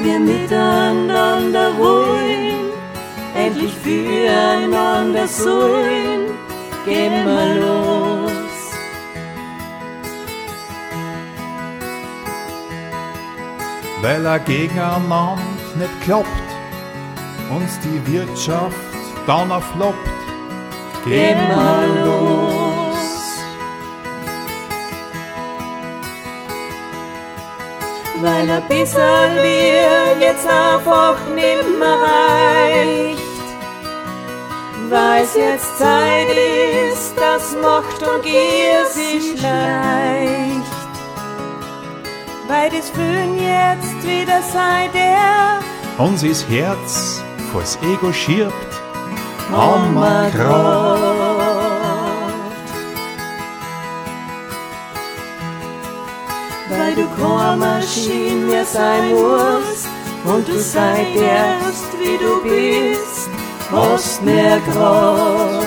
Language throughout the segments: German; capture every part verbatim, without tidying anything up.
wir miteinander wollen, endlich füreinander sollen, gehen wir los. Weil er gegeneinander nicht klappt, uns die Wirtschaft dann erfloppt, gehen wir los. Weil ein bisschen wir jetzt einfach nimmer reicht, weil es jetzt Zeit ist, dass Macht und Gier sich schleicht. Weil das Fühlen jetzt wieder sei der uns ist Herz vors Ego schirbt, haben wir Kraft. Weil du keine Maschine mehr sein musst und du sei erst wie du bist, hast mehr Kraft.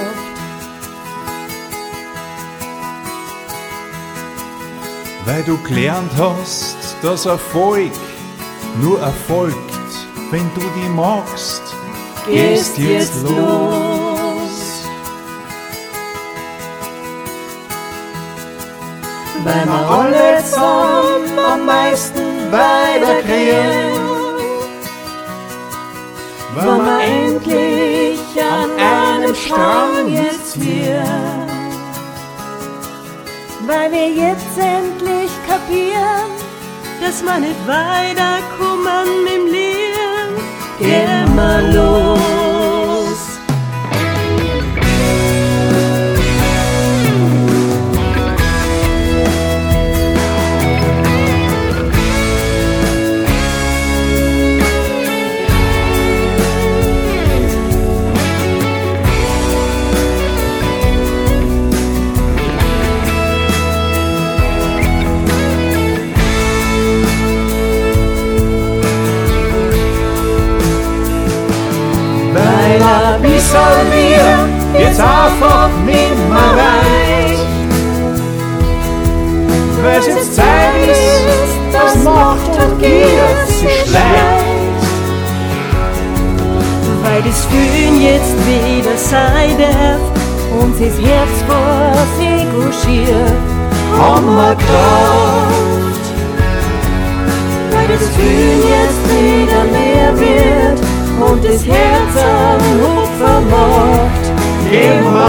Weil du gelernt hast, dass Erfolg nur erfolgt, wenn du die magst, gehst jetzt los. Weil wir alle zusammen am meisten weiterkriegen, weil wir endlich an einem Strang jetzt wir. Weil wir jetzt endlich kapieren, dass wir nicht weiterkommen im Leben, gehen wir los. Wie soll mir jetzt einfach nimmer reicht, weil es jetzt Zeit ist, dass Macht und Gier sich schleicht. Weil das Fühlen jetzt wieder sein darf, uns ist Herz vors Ego schier, haben wir Kraft. Weil das Fühlen jetzt wieder mehr wird und das Herz am Hof vermocht, gehen wir